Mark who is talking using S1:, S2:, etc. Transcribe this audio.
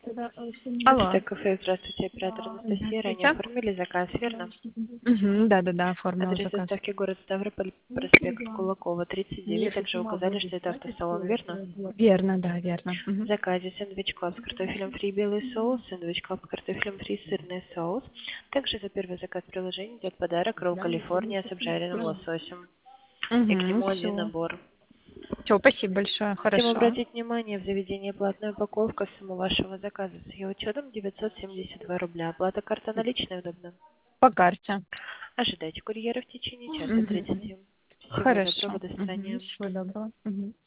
S1: Алло.
S2: Это кафе, здравствуйте, оператор Анастасия. Ранее
S1: Здравствуйте.
S2: оформили заказ, верно?
S1: Да, оформила
S2: Адрес
S1: заказ.
S2: доставки город Ставрополь, проспект Кулакова, 39. Также указали, что это автосалон, верно?
S1: Верно, да, верно.
S2: В заказе сэндвич клаб с картофелем фри белый соус, сэндвич клаб с картофелем фри сырный соус. Также за первый заказ приложения идет подарок ролл Калифорния с обжаренным лососем. И к нему один
S1: Все.
S2: набор.
S1: Все, спасибо большое.
S2: Хотим
S1: Хорошо.
S2: обратить внимание, в заведении платная упаковка, сумма вашего заказа с ее учетом 972 рубля. Оплата карта наличная удобно.
S1: По карте.
S2: Ожидайте курьера в течение часа
S1: Мгм.
S2: 30. Всего доброго,
S1: Хорошо.
S2: до свидания.
S1: Всего доброго.